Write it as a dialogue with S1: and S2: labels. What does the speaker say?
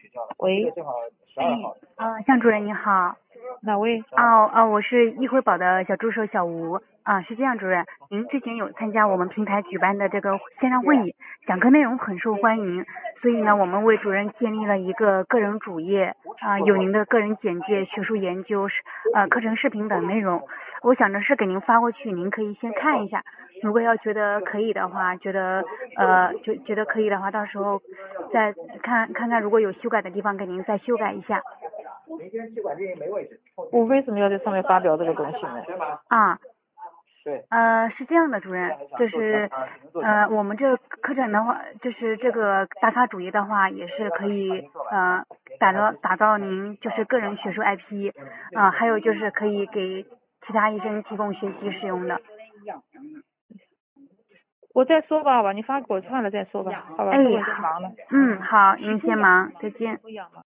S1: 喂，
S2: 向主任你好。
S1: 哪位？
S2: 我是易辉宝的小助手小吴。是这样，主任，您之前有参加我们平台举办的这个线上会议，讲课内容很受欢迎，所以呢，我们为主任建立了一个个人主页，有您的个人简介、学术研究、课程视频等内容。我想着是给您发过去，您可以先看一下，如果要觉得可以的话，觉得可以的话，到时候再看看如果有修改的地方，给您再修改一下。
S1: 我为什么要在上面发表这个东西呢？
S2: 是这样的，主任，就是我们这个课程的话，就是这个打卡主页的话，也是可以打造您就是个人学术 IP，还有就是可以给其他医生提供学习使用的。
S1: 我再说吧，好吧，你发给我算了再说吧，好吧，我在忙了。
S2: 好，您先忙，再见。